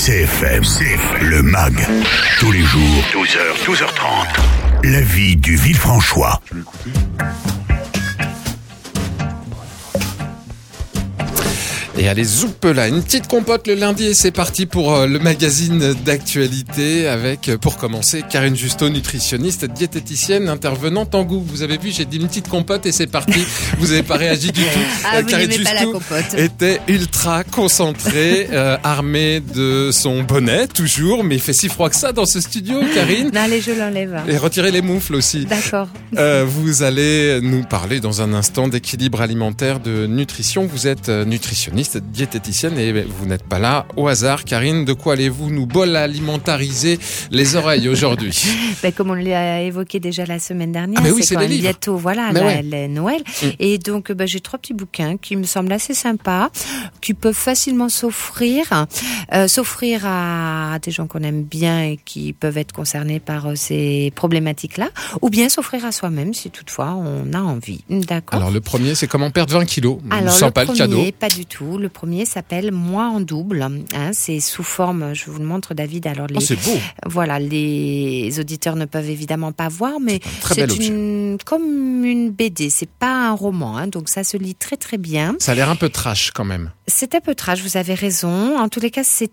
CFM, le MAG, tous les jours, 12h, 12h30. La vie du Villefranchois. Tu veux écouter ? Et allez, zoup là, une petite compote le lundi et c'est parti pour le magazine d'actualité avec, pour commencer, Karine Justeau, nutritionniste, diététicienne, intervenante en goût. Vous avez vu, j'ai dit une petite compote et c'est parti. Vous n'avez pas réagi du tout. Ah, vous Karine n'aimez pas la Justeau compote. était ultra concentrée, armée de son bonnet, toujours, mais il fait si froid que ça dans ce studio, Karine. Non, allez, je l'enlève. Et retirez les moufles aussi. D'accord. Vous allez nous parler dans un instant d'équilibre alimentaire, de nutrition. Vous êtes nutritionniste, diététicienne et vous n'êtes pas là au hasard. Karine, de quoi allez-vous nous alimentariser les oreilles aujourd'hui? Comme on l'a évoqué déjà la semaine dernière, c'est quand les même livres. bientôt, voilà, la Noël. Et donc, j'ai 3 petits bouquins qui me semblent assez sympas, qui peuvent facilement s'offrir à des gens qu'on aime bien et qui peuvent être concernés par ces problématiques-là, ou bien s'offrir à soi-même si toutefois on a envie. D'accord. Alors le premier, c'est comment perdre 20 kilos. Alors, Sans pas le cadeau. Pas du tout. Le premier s'appelle Moi en double. C'est sous forme, je vous le montre, David. Alors c'est beau. Voilà, les auditeurs ne peuvent évidemment pas voir, mais Très bel objet. Comme une BD. C'est pas un roman, donc ça se lit très très bien. Ça a l'air un peu trash quand même. C'est un peu trash, vous avez raison. En tous les cas, c'est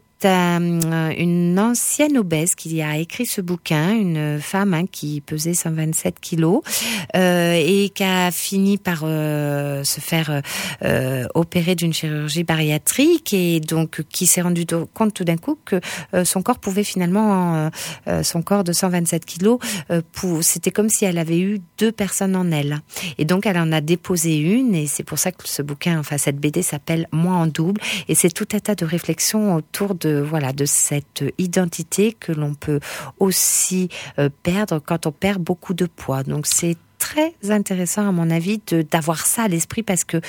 une ancienne obèse qui a écrit ce bouquin, une femme qui pesait 127 kilos et qui a fini par se faire opérer d'une chirurgie bariatrique et donc qui s'est rendu compte tout d'un coup que son corps pouvait finalement, son corps de 127 kilos, c'était comme si elle avait eu 2 personnes en elle. Et donc elle en a déposé une et c'est pour ça que ce bouquin, cette BD s'appelle Moi en double et c'est tout un tas de réflexions autour de cette identité que l'on peut aussi perdre quand on perd beaucoup de poids. Donc c'est très intéressant à mon avis d'avoir ça à l'esprit parce que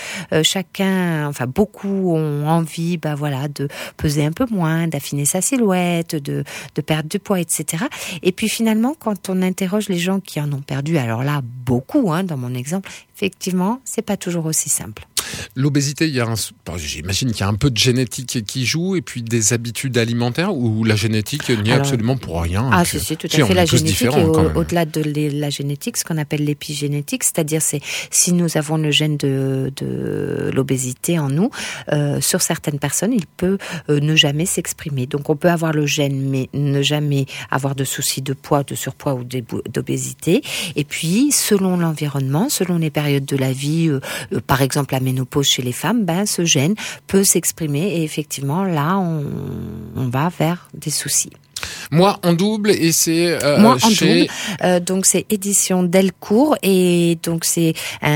beaucoup ont envie de peser un peu moins, d'affiner sa silhouette, de perdre du poids, etc. Et puis finalement, quand on interroge les gens qui en ont perdu, alors là, beaucoup, dans mon exemple, effectivement, c'est pas toujours aussi simple. L'obésité, j'imagine qu'il y a un peu de génétique qui joue et puis des habitudes alimentaires ou la génétique n'y est absolument pour rien. Si, tout à fait. La génétique est au-delà de la génétique, ce qu'on appelle l'épigénétique, c'est-à-dire si nous avons le gène de l'obésité en nous, sur certaines personnes, il peut ne jamais s'exprimer. Donc on peut avoir le gène, mais ne jamais avoir de soucis de poids, de surpoids ou d'obésité. Et puis, selon l'environnement, selon les périodes de la vie, par exemple la ménopause chez les femmes, ce gène peut s'exprimer et effectivement là on va vers des soucis. Moi en double et c'est Moi en chez... double, donc c'est édition Delcourt et donc c'est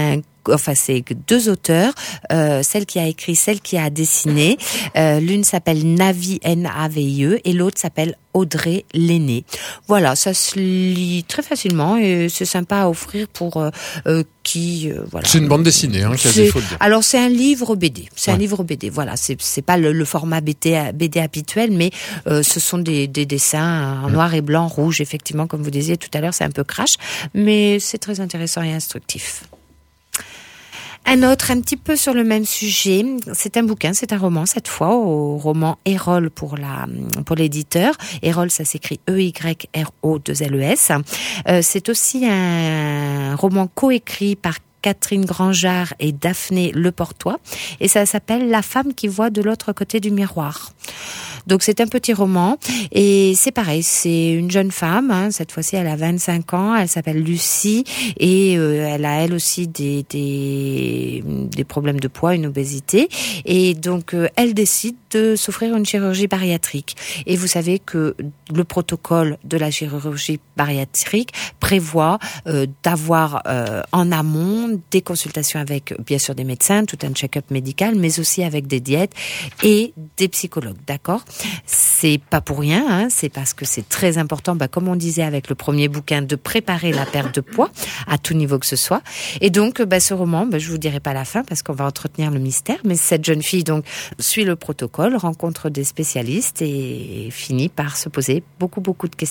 2 auteurs, celle qui a écrit, celle qui a dessiné. L'une s'appelle Navie, N-A-V-I-E, et l'autre s'appelle Audrey Lenné. Voilà, ça se lit très facilement et c'est sympa à offrir pour qui... C'est une bande dessinée, quasi, faut le dire. Alors c'est un livre BD. Un livre BD. Voilà, c'est pas le format BD habituel, mais ce sont des dessins en noir et blanc, rouge, effectivement, comme vous disiez tout à l'heure, c'est un peu crash, mais c'est très intéressant et instructif. Un autre, un petit peu sur le même sujet, c'est un bouquin, c'est un roman cette fois, au roman Erol pour l'éditeur. Erol, ça s'écrit E-Y-R-O-2-L-E-S. C'est aussi un roman coécrit par Catherine Grangeard et Daphné Leportois, et ça s'appelle La femme qui voit de l'autre côté du miroir. Donc c'est un petit roman et c'est pareil, c'est une jeune femme, cette fois-ci elle a 25 ans, elle s'appelle Lucie et elle a elle aussi des problèmes de poids, une obésité et donc elle décide de s'offrir une chirurgie bariatrique. Et vous savez que le protocole de la chirurgie bariatrique prévoit d'avoir en amont des consultations avec bien sûr des médecins, tout un check-up médical, mais aussi avec des diètes et des psychologues, d'accord ? C'est pas pour rien, c'est parce que c'est très important, comme on disait avec le premier bouquin, de préparer la perte de poids à tout niveau que ce soit. Et donc, ce roman, je vous dirai pas la fin parce qu'on va entretenir le mystère, mais cette jeune fille donc suit le protocole, rencontre des spécialistes et finit par se poser beaucoup de questions.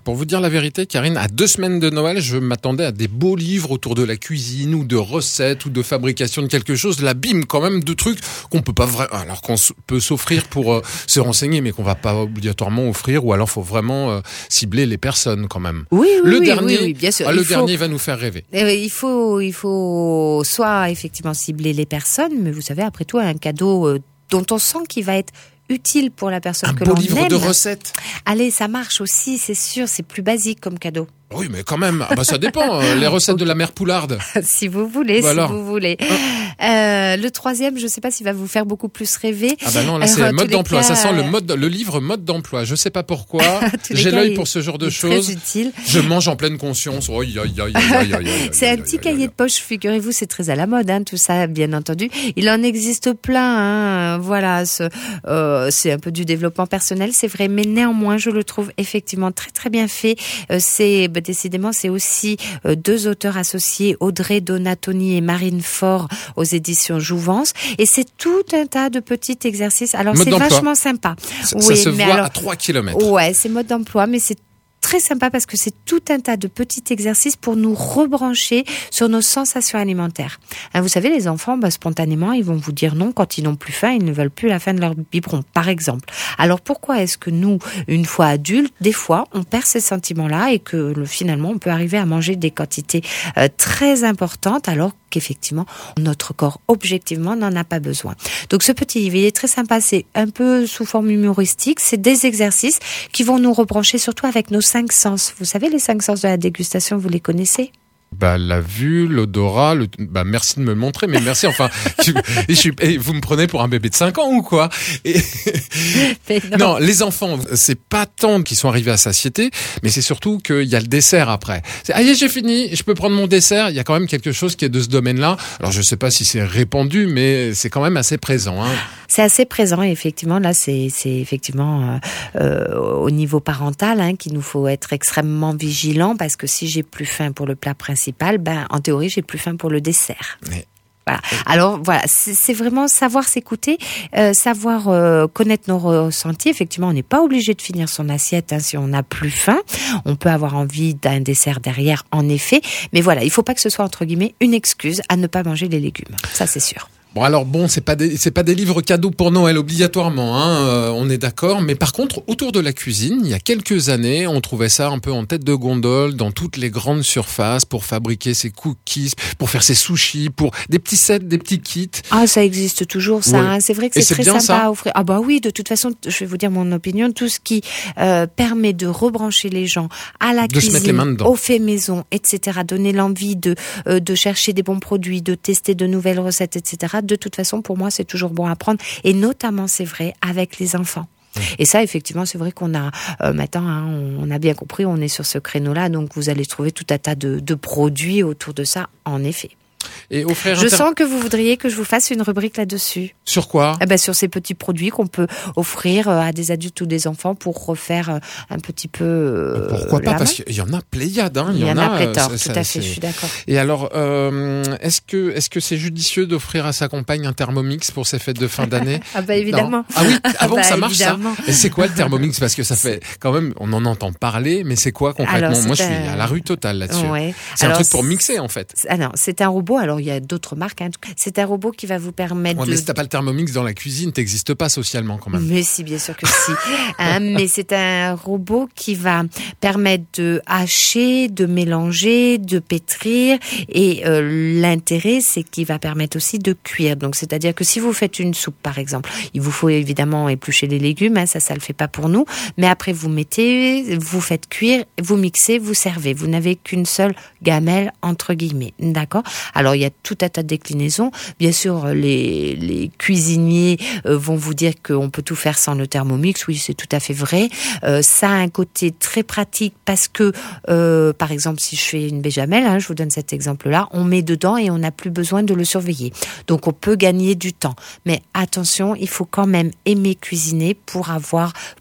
Pour vous dire la vérité, Karine, à 2 semaines de Noël, je m'attendais à des beaux livres autour de la cuisine ou de recettes ou de fabrication de quelque chose. Là, bim, quand même, de trucs qu'on peut pas vraiment, alors qu'on peut s'offrir pour se renseigner, mais qu'on va pas obligatoirement offrir, ou alors faut vraiment cibler les personnes quand même. Oui, le dernier, oui, bien sûr. Le dernier va nous faire rêver. Il faut soit effectivement cibler les personnes, mais vous savez, après tout, un cadeau dont on sent qu'il va être utile pour la personne que l'on aime. Un beau livre de recettes. Allez, ça marche aussi, c'est sûr, c'est plus basique comme cadeau. Oui, mais quand même, ça dépend. Les recettes de la mère Poularde. Si vous voulez, alors. si vous voulez. Le troisième, je ne sais pas s'il va vous faire beaucoup plus rêver. Ah bah non, là c'est mode d'emploi. Ça sent le livre mode d'emploi. Je sais pas pourquoi. J'ai l'œil pour ce genre de choses. Très utile. Je mange en pleine conscience. C'est un petit cahier de poche, figurez-vous, c'est très à la mode, tout ça, bien entendu. Il en existe plein, voilà. C'est un peu du développement personnel, c'est vrai, mais néanmoins, je le trouve effectivement très très bien fait. Décidément, c'est aussi 2 auteurs associés, Audrey Donatoni et Marine Faure, aux éditions Jouvence. Et c'est tout un tas de petits exercices. Alors, mode c'est d'emploi. Vachement sympa. Ça se voit à 3 km. Ouais, c'est mode d'emploi, mais c'est très sympa parce que c'est tout un tas de petits exercices pour nous rebrancher sur nos sensations alimentaires. Vous savez, les enfants, spontanément, ils vont vous dire non quand ils n'ont plus faim, ils ne veulent plus la fin de leur biberon, par exemple. Alors pourquoi est-ce que nous, une fois adultes, des fois, on perd ces sentiments-là et que finalement, on peut arriver à manger des quantités très importantes alors qu'effectivement, notre corps, objectivement, n'en a pas besoin. Donc ce petit livre, il est très sympa, c'est un peu sous forme humoristique, c'est des exercices qui vont nous rebrancher surtout avec nos 5 sens. Vous savez, les 5 sens de la dégustation, vous les connaissez ? La vue, l'odorat, merci de me le montrer, mais merci, enfin, vous me prenez pour un bébé de 5 ans ou quoi? Non, les enfants, c'est pas tant qu'ils sont arrivés à satiété, mais c'est surtout qu'il y a le dessert après. J'ai fini, je peux prendre mon dessert. Il y a quand même quelque chose qui est de ce domaine-là. Alors, je sais pas si c'est répandu, mais c'est quand même assez présent, C'est assez présent, effectivement. Là, c'est effectivement au niveau parental qu'il nous faut être extrêmement vigilant parce que si j'ai plus faim pour le plat principal, en théorie, j'ai plus faim pour le dessert. Mais... Voilà. Alors voilà, c'est vraiment savoir s'écouter, savoir connaître nos ressentis. Effectivement, on n'est pas obligé de finir son assiette si on n'a plus faim. On peut avoir envie d'un dessert derrière, en effet. Mais voilà, il ne faut pas que ce soit entre guillemets une excuse à ne pas manger les légumes. Ça, c'est sûr. Bon, c'est pas des livres cadeaux pour Noël obligatoirement, on est d'accord. Mais par contre, autour de la cuisine, il y a quelques années, on trouvait ça un peu en tête de gondole dans toutes les grandes surfaces pour fabriquer ses cookies, pour faire ses sushis, pour des petits sets, des petits kits. Ah, ça existe toujours, ça. Ouais. C'est vrai que c'est très bien, sympa ça à offrir. Ah bah oui, de toute façon, je vais vous dire mon opinion. Tout ce qui permet de rebrancher les gens à la cuisine, se mettre les mains dedans, au fait maison, etc. Donner l'envie de chercher des bons produits, de tester de nouvelles recettes, etc. De toute façon, pour moi, c'est toujours bon à prendre. Et notamment, c'est vrai, avec les enfants. Et ça, effectivement, c'est vrai qu'on a maintenant, on a bien compris, on est sur ce créneau-là. Donc, vous allez trouver tout un tas de produits autour de ça, en effet. Et offrir je sens que vous voudriez que je vous fasse une rubrique là-dessus. Sur quoi ? Sur ces petits produits qu'on peut offrir à des adultes ou des enfants pour refaire un petit peu. Pourquoi pas ? Parce qu'il y en a pléiade. Il y en a pléthore, tout à fait, je suis d'accord. Et alors, est-ce que c'est judicieux d'offrir à sa compagne un Thermomix pour ses fêtes de fin d'année ? Ah bah évidemment. Non. Ah oui, ça marche évidemment. Ça. Et c'est quoi le Thermomix ? Parce que ça fait quand même, on en entend parler, mais c'est quoi concrètement ? Alors, moi, je suis à la rue totale là-dessus. Ouais. C'est un truc pour mixer en fait. Ah non, c'est un robot. Alors il y a d'autres marques. C'est un robot qui va vous permettre Mais si t'as pas le Thermomix dans la cuisine, t'existes pas socialement quand même. Mais si, bien sûr que si. Mais c'est un robot qui va permettre de hacher, de mélanger, de pétrir. Et l'intérêt, c'est qu'il va permettre aussi de cuire. Donc, c'est-à-dire que si vous faites une soupe, par exemple, il vous faut évidemment éplucher les légumes. Ça le fait pas pour nous. Mais après, vous mettez, vous faites cuire, vous mixez, vous servez. Vous n'avez qu'une seule gamelle, entre guillemets. D'accord ? Alors, il y a tout un tas de déclinaisons. Bien sûr, les cuisiniers vont vous dire qu'on peut tout faire sans le Thermomix. Oui, c'est tout à fait vrai. Ça a un côté très pratique parce que, par exemple, si je fais une béchamel, je vous donne cet exemple-là, on met dedans et on n'a plus besoin de le surveiller. Donc, on peut gagner du temps. Mais attention, il faut quand même aimer cuisiner pour avoir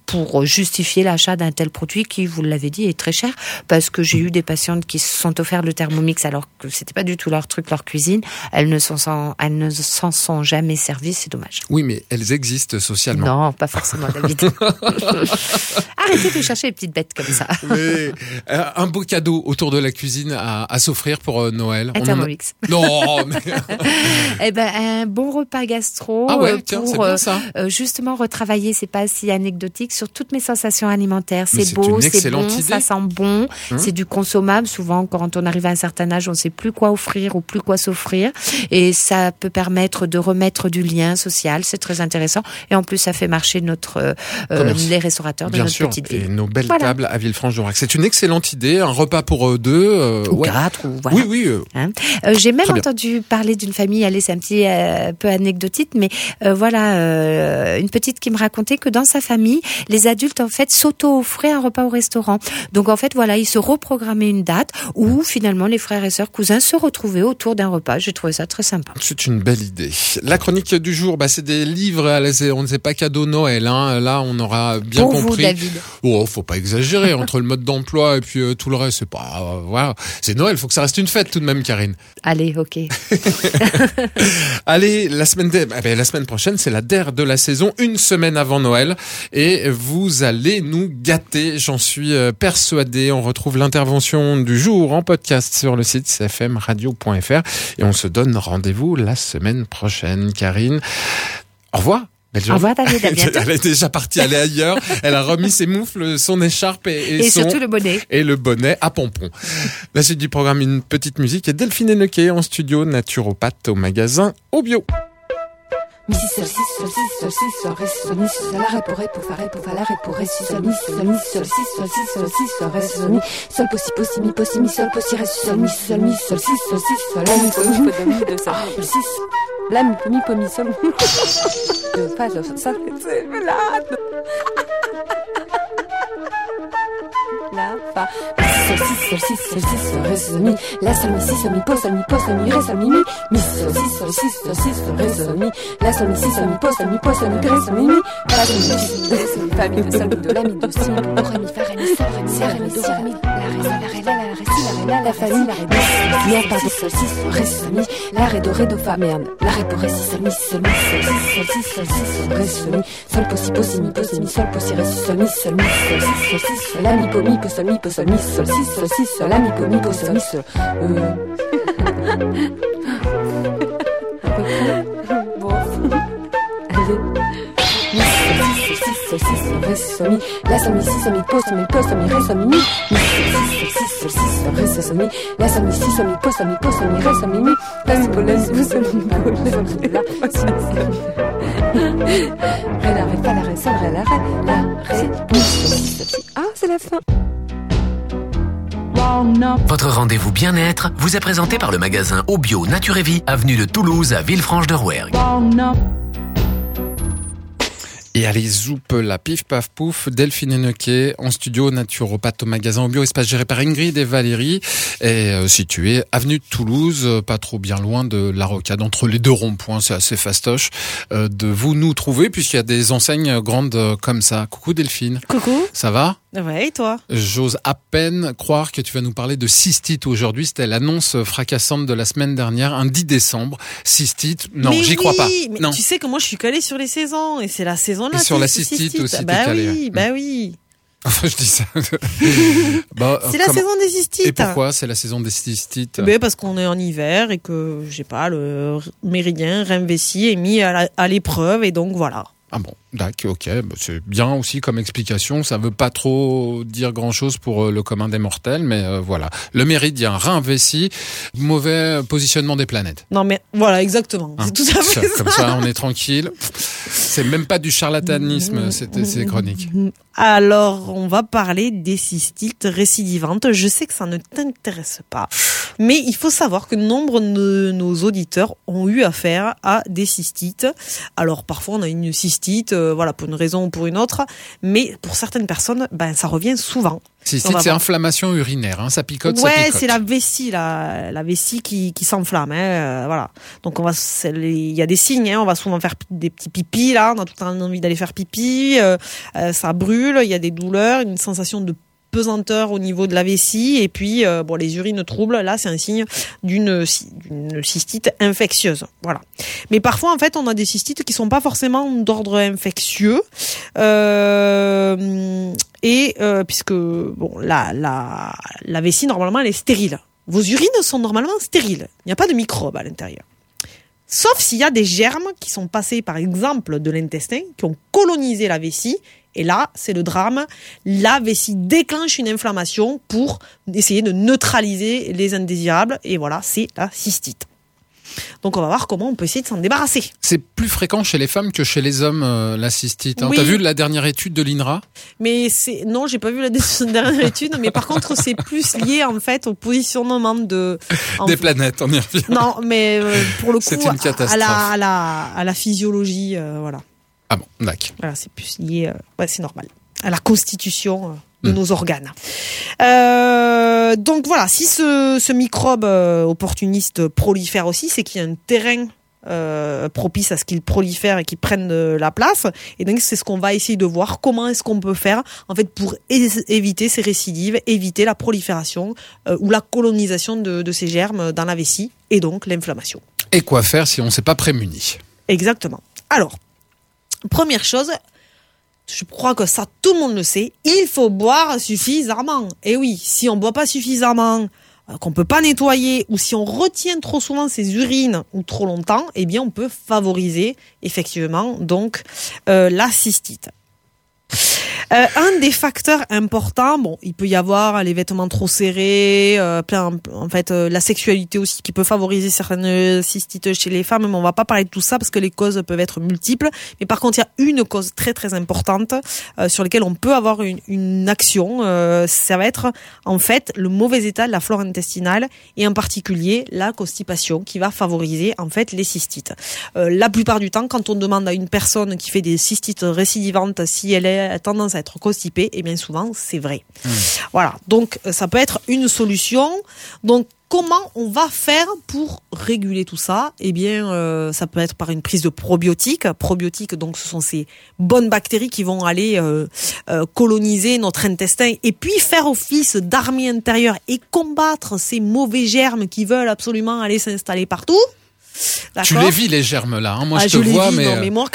pour justifier l'achat d'un tel produit qui, vous l'avez dit, est très cher, parce que j'ai eu des patientes qui se sont offert le Thermomix alors que c'était pas du tout leur truc, leur cuisine. Elles ne s'en sont jamais servies, c'est dommage. Oui, mais elles existent socialement. Non, pas forcément, David. Arrêtez de chercher les petites bêtes comme ça. Mais, un beau cadeau autour de la cuisine à s'offrir pour Noël. Un Thermomix. Non, mais... Eh ben, un bon repas gastro. Ah ouais, tiens, c'est bien ça. Justement retravailler, c'est pas si anecdotique, sur toutes mes sensations alimentaires. Mais c'est beau, c'est bon, idée. ça sent bon, c'est du consommable. Souvent, quand on arrive à un certain âge, on sait plus quoi offrir ou plus quoi s'offrir. Et ça peut permettre de remettre du lien social. C'est très intéressant. Et en plus, ça fait marcher les restaurateurs de bien notre sûr, petite ville. et nos belles tables à Villefranche-d'Aurac. C'est une excellente idée. Un repas pour deux. Ou quatre, ou voilà. Oui. J'ai même entendu parler d'une famille, allez, c'est un petit peu anecdotique, mais une petite qui me racontait que dans sa famille, les adultes en fait s'auto-offraient un repas au restaurant. Donc en fait voilà, ils se reprogrammaient une date où finalement les frères et sœurs cousins se retrouvaient autour d'un repas. J'ai trouvé ça très sympa. C'est une belle idée. La chronique du jour, c'est des livres. On ne sait pas cadeau Noël. Là, on aura bien pour compris. Vous, David. Oh, faut pas exagérer entre le mode d'emploi et puis tout le reste. C'est pas voilà. C'est Noël. Faut que ça reste une fête tout de même, Karine. Allez, ok. Allez, la semaine prochaine, c'est la dernière de la saison, une semaine avant Noël, et vous allez nous gâter, j'en suis persuadé. On retrouve l'intervention du jour en podcast sur le site cfmradio.fr et on se donne rendez-vous la semaine prochaine. Karine, au revoir. Belle journée. Au revoir, David, à bientôt. Elle est déjà partie aller ailleurs. Elle a remis ses moufles, son écharpe et surtout le bonnet. Et le bonnet à pompons. La suite du programme, une petite musique et Delphine Hennequet en studio, naturopathe au magasin Au Bio. Mi si sol si sol si sol si sol ré si sol mi si sol la ré pour fa ré pour fa la ré pour ré si sol mi sol mi sol si sol si sol si sol ré si sol mi sol possi mi sol possi ré si sol mi sol si sol la mi po de ça si la mi po mi sol de fa de ça c'est malade la fa sol si sol ré sol mi la sol mi si sol mi po sol mi ré sol mi sol si sol ré sol mi la sol mi si sol mi po sol mi ré sol mi fa mi de sol de la mi do si do ré mi fa ré mi sol ré mi ré mi do ré mi la ré si la fa mi merde pardon sol si sol ré sol mi la ré do fa merde la ré pour ré si sol mi sol ré sol mi sol possi mi sol possi ré si sol mi sol la mi po sol mi sol si sol la mi po sol mi sol bon allez sol si sol ré sol mi la sol mi si sol mi po sol mi ré sol mi sol si sol ré sol mi la sol mi si sol mi po sol mi ré sol mi la mi po la mi sol mi po ré la ré fa la ré sol ré la ré mi sol si. Ah, c'est la fin. Votre rendez-vous bien-être vous est présenté par le magasin Au Bio Nature et Vie, avenue de Toulouse à Villefranche-de-Rouergue. Et allez, zoupe la pif paf pouf, Delphine Hennequet en studio, naturopathe au magasin Au Bio, espace géré par Ingrid et Valérie, et situé avenue de Toulouse, pas trop bien loin de la Rocade, entre les deux ronds-points, c'est assez fastoche de vous nous trouver, puisqu'il y a des enseignes grandes comme ça. Coucou Delphine. Coucou. Ça va ? Ouais, et toi ? J'ose à peine croire que tu vas nous parler de cystite aujourd'hui. C'était l'annonce fracassante de la semaine dernière, un 10 décembre. Cystite, non, mais j'y crois pas. Mais non. Tu sais que moi je suis calée sur les saisons, et c'est la saison là. Et sur la cystite aussi, bah t'es calée. Oui, bah oui. Enfin, je dis ça. C'est la saison des cystites. Et pourquoi c'est la saison des cystites ? Mais parce qu'on est en hiver et que, je sais pas, le méridien Reine-Vessie est mis à l'épreuve, et donc voilà. Ah bon, d'accord, ok, c'est bien aussi comme explication, ça veut pas trop dire grand-chose pour le commun des mortels, mais voilà. Le méridien, Reine-Vessie, mauvais positionnement des planètes. Non mais voilà, exactement, c'est tout à fait ça. Comme ça, on est tranquille. C'est même pas du charlatanisme, ces chroniques. Alors, on va parler des cystites récidivantes. Je sais que ça ne t'intéresse pas, mais il faut savoir que nombre de nos auditeurs ont eu affaire à des cystites. Alors, parfois, on a une cystite cystite, voilà, pour une raison ou pour une autre. Mais pour certaines personnes, ça revient souvent. Cystite, c'est inflammation urinaire, ça picote, ça picote. C'est la vessie, la vessie qui s'enflamme, voilà. Donc il y a des signes, on va souvent faire des petits pipis, là, on a tout le temps envie d'aller faire pipi, ça brûle, il y a des douleurs, une sensation de pesanteur au niveau de la vessie, et puis les urines troubles, là c'est un signe d'une cystite infectieuse, voilà. Mais parfois en fait on a des cystites qui sont pas forcément d'ordre infectieux, puisque la vessie normalement elle est stérile. Vos urines sont normalement stériles, il n'y a pas de microbes à l'intérieur. Sauf s'il y a des germes qui sont passés par exemple de l'intestin, qui ont colonisé la vessie. Et là, c'est le drame. La vessie déclenche une inflammation pour essayer de neutraliser les indésirables. Et voilà, c'est la cystite. Donc, on va voir comment on peut essayer de s'en débarrasser. C'est plus fréquent chez les femmes que chez les hommes, la cystite. Oui. T'as vu la dernière étude de l'INRA ? Mais non, j'ai pas vu la dernière étude. Mais par contre, c'est plus lié, en fait, au positionnement des planètes, on y revient. Non, mais pour le coup, c'est une catastrophe. à la physiologie, voilà. Ah bon, d'accord. Voilà, c'est plus lié, c'est normal, à la constitution de nos organes. Donc voilà, si ce microbe opportuniste prolifère aussi, c'est qu'il y a un terrain propice à ce qu'il prolifère et qu'il prenne la place. Et donc c'est ce qu'on va essayer de voir. Comment est-ce qu'on peut faire en fait pour éviter ces récidives, éviter la prolifération ou la colonisation de ces germes dans la vessie et donc l'inflammation. Et quoi faire si on ne s'est pas prémuni ? Exactement. Alors, première chose, je crois que ça tout le monde le sait, il faut boire suffisamment. Et oui, si on boit pas suffisamment, qu'on peut pas nettoyer, ou si on retient trop souvent ses urines ou trop longtemps, eh bien on peut favoriser effectivement donc la cystite. Un des facteurs importants, il peut y avoir les vêtements trop serrés, la sexualité aussi qui peut favoriser certaines cystites chez les femmes, mais on va pas parler de tout ça parce que les causes peuvent être multiples. Mais par contre, il y a une cause très très importante sur laquelle on peut avoir une action. Ça va être en fait le mauvais état de la flore intestinale et en particulier la constipation qui va favoriser en fait les cystites. La plupart du temps, quand on demande à une personne qui fait des cystites récidivantes si elle a tendance à être constipée, et bien souvent c'est vrai. Voilà, donc ça peut être une solution. Donc comment on va faire pour réguler tout ça ? Eh bien, ça peut être par une prise de probiotiques. Probiotiques, donc ce sont ces bonnes bactéries qui vont aller coloniser notre intestin et puis faire office d'armée intérieure et combattre ces mauvais germes qui veulent absolument aller s'installer partout. D'accord. Tu les vis les germes là, moi je te vois, mais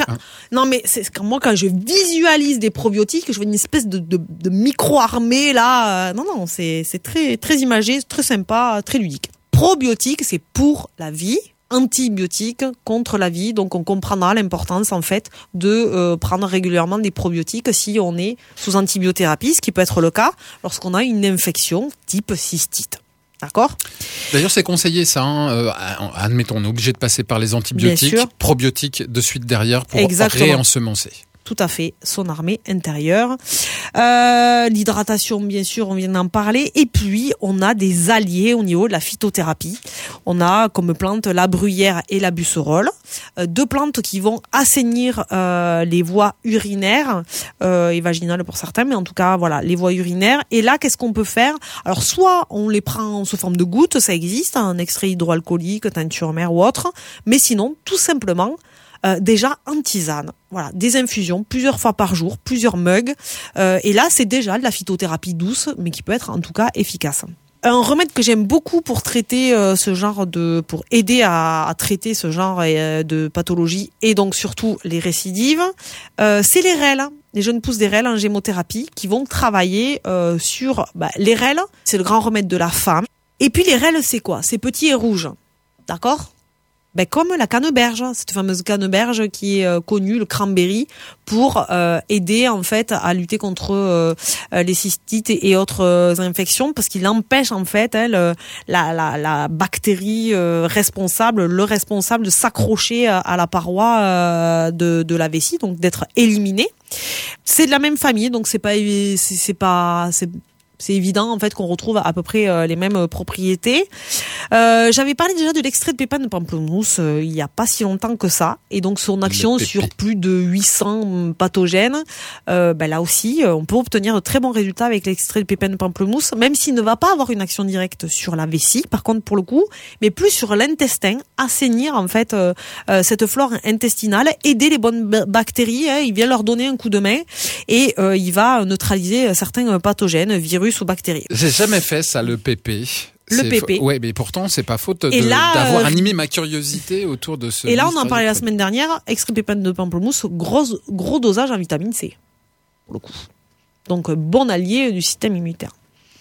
moi quand je visualise des probiotiques, je vois une espèce de micro-armée là. Non, c'est très très imagé, très sympa, très ludique. Probiotiques, c'est pour la vie. Antibiotiques contre la vie, donc on comprendra l'importance en fait de prendre régulièrement des probiotiques si on est sous antibiothérapie, ce qui peut être le cas lorsqu'on a une infection type cystite. D'accord ? D'ailleurs, c'est conseillé ça. Admettons, on est obligé de passer par les antibiotiques, probiotiques de suite derrière pour réensemencer. Tout à fait, son armée intérieure. L'hydratation, bien sûr, on vient d'en parler. Et puis, on a des alliés au niveau de la phytothérapie. On a comme plantes la bruyère et la busserolle. Deux plantes qui vont assainir les voies urinaires et vaginales pour certains, mais en tout cas, voilà, les voies urinaires. Et là, qu'est-ce qu'on peut faire ? Alors, soit on les prend sous forme de gouttes, ça existe, un extrait hydroalcoolique, teinture mère ou autre. Mais sinon, tout simplement, déjà en tisane, voilà, des infusions plusieurs fois par jour, plusieurs mugs, et là c'est déjà de la phytothérapie douce, mais qui peut être en tout cas efficace. Un remède que j'aime beaucoup pour traiter pour aider à traiter ce genre de pathologie et donc surtout les récidives, c'est les REL, les jeunes pousses des REL en gémothérapie qui vont travailler sur les REL, c'est le grand remède de la femme. Et puis les REL, c'est quoi ? C'est petit et rouge, d'accord ? Comme la canneberge, cette fameuse canneberge qui est connue, le cranberry, pour aider en fait à lutter contre les cystites et autres infections, parce qu'il empêche en fait la bactérie responsable de s'accrocher à la paroi de la vessie, donc d'être éliminée. C'est de la même famille, donc c'est pas C'est évident en fait qu'on retrouve à peu près les mêmes propriétés. J'avais parlé déjà de l'extrait de pépins de pamplemousse il y a pas si longtemps que ça, et donc son action sur plus de 800 pathogènes. Là aussi, on peut obtenir de très bons résultats avec l'extrait de pépins de pamplemousse, même s'il ne va pas avoir une action directe sur la vessie, par contre pour le coup, mais plus sur l'intestin, assainir en fait cette flore intestinale, aider les bonnes bactéries. Il vient leur donner un coup de main et il va neutraliser certains pathogènes, virus ou bactéries. J'ai jamais fait ça, le pépé. Pépé. Ouais, mais pourtant, c'est pas faute d'avoir animé ma curiosité autour de ce. Et là, on en parlait la semaine dernière, extrait de pépins de pamplemousse, gros dosage en vitamine C. Pour le coup. Donc, bon allié du système immunitaire.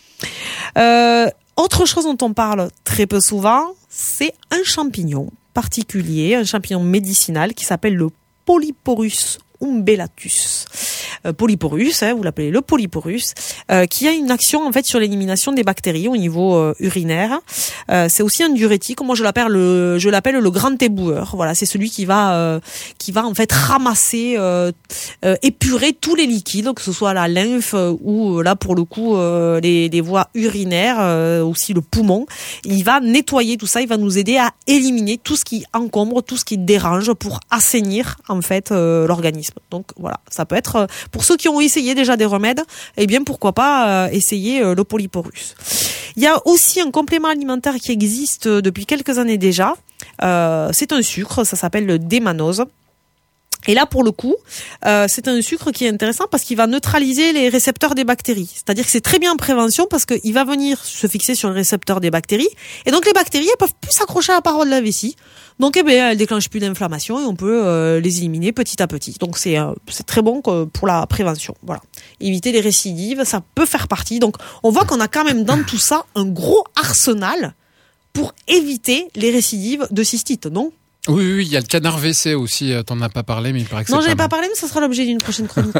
Autre chose dont on parle très peu souvent, c'est un champignon particulier, un champignon médicinal qui s'appelle le Polyporus umbellatus. Polyporus, vous l'appelez le Polyporus, qui a une action en fait sur l'élimination des bactéries au niveau urinaire. C'est aussi un diurétique. Moi, je l'appelle le grand éboueur. Voilà, c'est celui qui va en fait ramasser, épurer tous les liquides, que ce soit la lymphe ou là pour le coup les voies urinaires, aussi le poumon. Il va nettoyer tout ça. Il va nous aider à éliminer tout ce qui encombre, tout ce qui dérange, pour assainir en fait l'organisme. Donc voilà, ça peut être pour ceux qui ont essayé déjà des remèdes, eh bien pourquoi pas essayer le Polyporus. Il y a aussi un complément alimentaire qui existe depuis quelques années déjà. C'est un sucre, ça s'appelle le démanose. Et là, pour le coup, c'est un sucre qui est intéressant parce qu'il va neutraliser les récepteurs des bactéries. C'est-à-dire que c'est très bien en prévention parce qu'il va venir se fixer sur le récepteur des bactéries. Et donc, les bactéries, elles peuvent plus s'accrocher à la paroi de la vessie. Donc, elles déclenchent plus d'inflammation et on peut les éliminer petit à petit. Donc, c'est très bon pour la prévention. Voilà. Éviter les récidives, ça peut faire partie. Donc, on voit qu'on a quand même dans tout ça un gros arsenal pour éviter les récidives de cystite, non ? Oui, il y a le canard WC aussi, t'en as pas parlé, mais il paraît que c'est non, j'avais pas parlé, mais ça sera l'objet d'une prochaine chronique.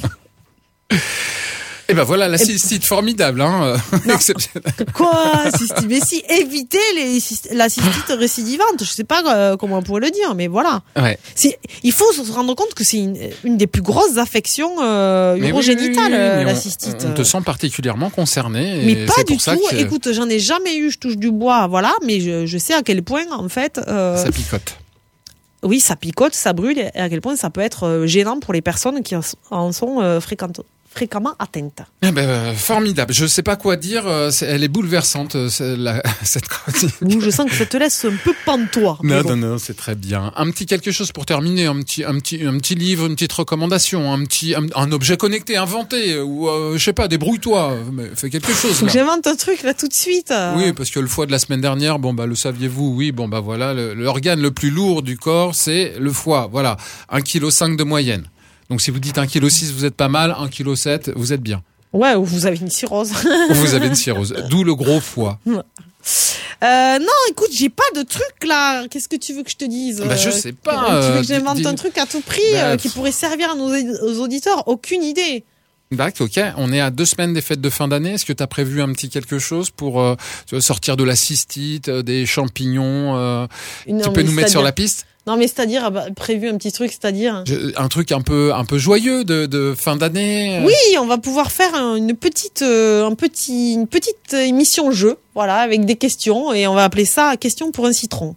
Et ben voilà, la cystite, formidable, hein. Quoi, cystite? Mais si, éviter la cystite récidivante. Je sais pas comment on pourrait le dire, mais voilà. Ouais. Il faut se rendre compte que c'est une des plus grosses affections urogénitales, la cystite. On te sent particulièrement concerné. Mais pas du tout. Écoute, j'en ai jamais eu, je touche du bois, voilà, mais je sais à quel point, en fait... ça picote. Oui, ça picote, ça brûle, et à quel point ça peut être gênant pour les personnes qui en sont fréquemment atteinte. Eh ben, formidable. Je sais pas quoi dire. Elle est bouleversante, cette chronique. Je sens que ça te laisse un peu pantois. Non, c'est très bien. Un petit quelque chose pour terminer, un petit livre, une petite recommandation, un objet connecté, inventé, ou je sais pas, débrouille-toi, mais fais quelque chose. Là. J'invente un truc là tout de suite. Oui, parce que le foie de la semaine dernière, le saviez-vous? Oui, voilà, l'organe le plus lourd du corps, c'est le foie. Voilà, 1,5 kg de moyenne. Donc si vous dites 1,6 kg, vous êtes pas mal, 1,7 kg, vous êtes bien. Ouais, ou vous avez une cirrhose. Vous avez une cirrhose, d'où le gros foie. Non, écoute, j'ai pas de truc là. Qu'est-ce que tu veux que je te dise? Je sais pas. Tu veux que j'invente un truc à tout prix qui pourrait servir à nos auditeurs? Aucune idée. D'accord, ok. On est à 2 semaines des fêtes de fin d'année. Est-ce que tu as prévu un petit quelque chose pour sortir de la cystite, des champignons Tu peux nous mettre sur la piste? Non, mais c'est-à-dire, prévu un petit truc, c'est-à-dire un truc un peu joyeux de fin d'année. Oui, on va pouvoir faire une petite émission jeu, voilà, avec des questions, et on va appeler ça question pour un citron.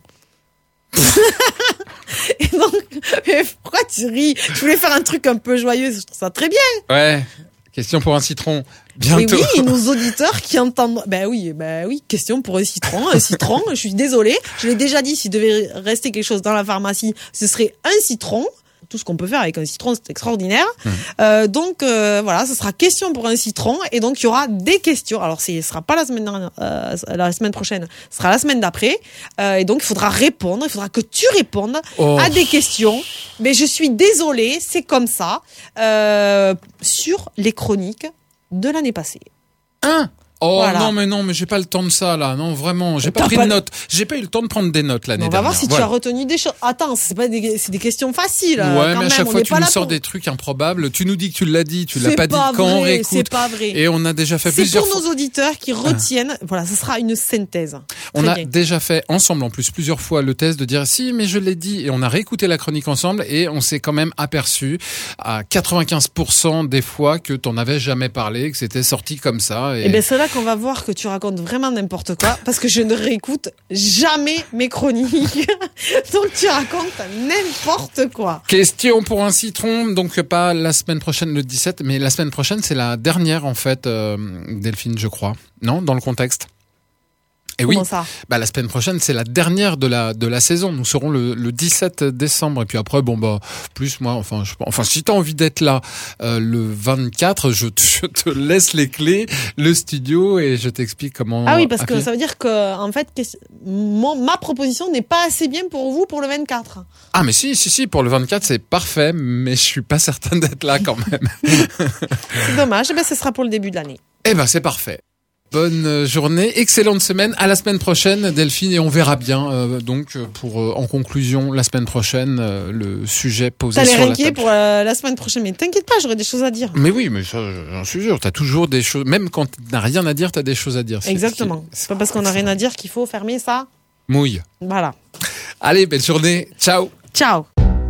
Et donc, pourquoi tu ris? Je voulais faire un truc un peu joyeux, je trouve ça très bien. Ouais. Question pour un citron. Bientôt. Oui, nos auditeurs qui entendent. Oui, question pour un citron. Un citron, je suis désolée. Je l'ai déjà dit, s'il devait rester quelque chose dans la pharmacie, ce serait un citron. Tout ce qu'on peut faire avec un citron, c'est extraordinaire. Donc, voilà, ce sera question pour un citron. Et donc, il y aura des questions. Alors, ce sera pas la semaine prochaine. Ce sera la semaine d'après. Et donc, il faudra répondre. Il faudra que tu répondes à des questions. Mais je suis désolée, c'est comme ça. Sur les chroniques de l'année passée. Oh voilà. non mais j'ai pas le temps de ça là, non vraiment, j'ai pas pris de notes, j'ai pas eu le temps de prendre des notes l'année dernière. On va voir si tu as retenu des choses. Attends, c'est des questions faciles. Ouais, quand mais à chaque fois tu nous sors des trucs improbables, tu nous dis que tu l'as dit, tu l'as pas dit quand on réécoute. C'est pas vrai. Et on a déjà fait plusieurs fois. C'est pour nos auditeurs qui retiennent. Voilà, ce sera une synthèse. On a déjà fait ensemble en plus plusieurs fois le test de dire si mais je l'ai dit, et on a réécouté la chronique ensemble et on s'est quand même aperçu à 95% des fois que t'en avais jamais parlé, que c'était sorti comme ça. Et bien c'est là qu'on va voir que tu racontes vraiment n'importe quoi, parce que je ne réécoute jamais mes chroniques. Donc tu racontes n'importe quoi. Question pour un citron, donc pas la semaine prochaine le 17, mais la semaine prochaine c'est la dernière en fait, Delphine je crois, non, dans le contexte. Et oui, ça la semaine prochaine c'est la dernière de la saison. Nous serons le 17 décembre et puis après plus moi enfin si t'as envie d'être là le 24, je te laisse les clés, le studio et je t'explique comment. Ah oui, parce que ça veut dire que en fait ma proposition n'est pas assez bien pour vous pour le 24. Ah mais si pour le 24 c'est parfait, mais je suis pas certain d'être là quand même. C'est dommage, ce sera pour le début de l'année. C'est parfait. Bonne journée, excellente semaine. À la semaine prochaine, Delphine, et on verra bien. Donc, pour en conclusion, la semaine prochaine, le sujet posé sur la table. T'as l'air inquiet pour la semaine prochaine, mais t'inquiète pas, j'aurai des choses à dire. Mais oui, mais ça, j'en suis sûr. T'as toujours des choses, même quand t'as rien à dire, t'as des choses à dire. Exactement. C'est pas parce qu'on a rien à dire qu'il faut fermer ça. Mouille. Voilà. Allez, belle journée. Ciao. Ciao.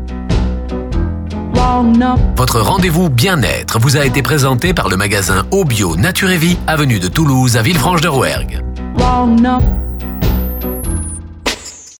Votre rendez-vous bien-être vous a été présenté par le magasin Obio Nature et Vie, avenue de Toulouse à Villefranche-de-Rouergue.